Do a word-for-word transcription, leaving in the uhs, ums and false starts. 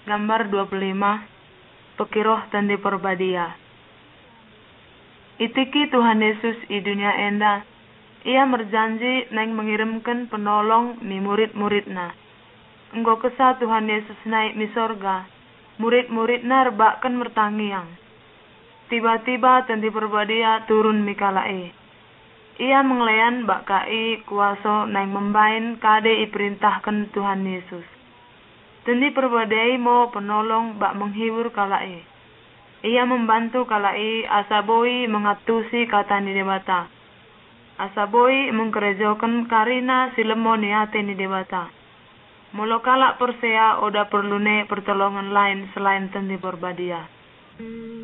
Gambar dua puluh lima. Pekiroh tandi perbadia. Itiki Tuhan Yesus i dunia enda. Ia merjanji neng mengirimkan penolong mi murid-muridna. Enggo kesah Tuhan Yesus naik mi sorga. Murid-muridna rebakkan mertangiang. Tiba-tiba tandi perbadia turun mi kalai. Ia mengelayan bak kai kuaso neng membain kade iperintahkan Tuhan Yesus. Tandi perbadai mo penolong bak menghibur kalai. Ia membantu kalai asaboi mengatusi kata ni debata. Asaboi mengkerejokan karina silemon niate ni debata. Molo kalak persea oda perlune pertolongan lain selain tandi perbadia.